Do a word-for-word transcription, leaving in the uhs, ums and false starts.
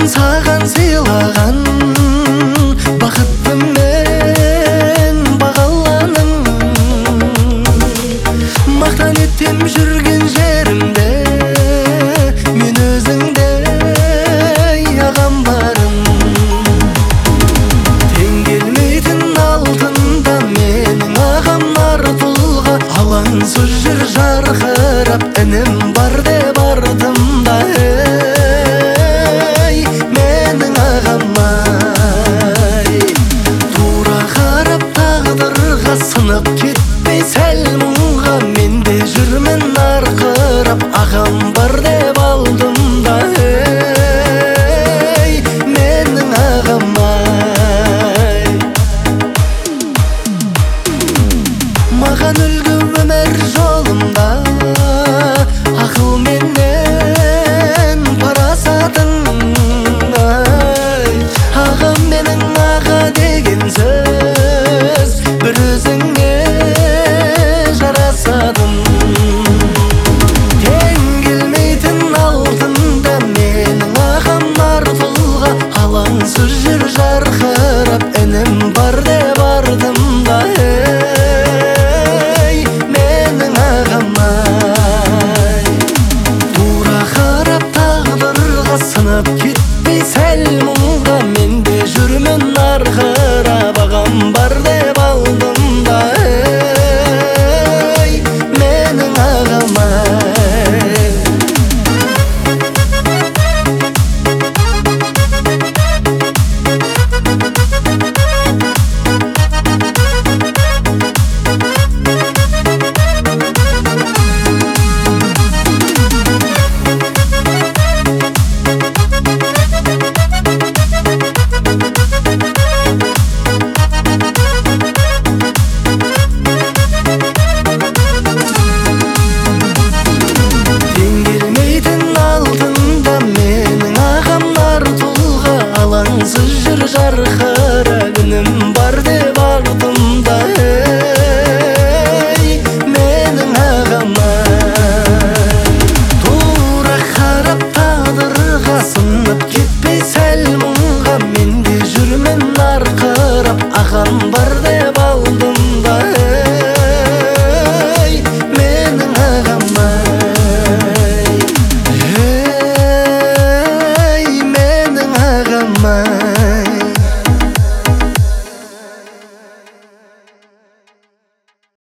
саған сыйлаған бақытыммен бағаланың. Мақтан еттем жүрген жерімде мен өзіңде ағам барын. Тең келмейтін алтында менің ағам нар тұлға, алаңсыз жүр жарқырап інім бар деп артымда. Ей менің ағам-ай, тура қарап тағдырға сынып кетпей сәл мұңға, мен де жүрмін арқырап ағам бар деп алдымда. Ей менің ағам-ай, маған үлгі өмір жолымда ақыл менен парасатың. Ағам менің аға деген сөз бір өзіңе жарасадым. Тең келмейтін алтында менің ағам нар тұлға, алаңсыз жүр жарқырап інім бар деп артымда. Ей менің ағам-ай, тура қарап тағдырға сынып кетпей сәл мұңға, мен де жүрмін арқырап ағам бар деп алдымда. Ей менің ағам-ай. Алаңсыз жүр жарқырап інім бар деп артымда. Ей менің ағам-ай, тура қарап тағдырға сынып кетпей сәл мұңға, мен де жүрмін арқырап ағам бар деп алдымда. Ей менің ағам-ай, ей менің ағам-ай.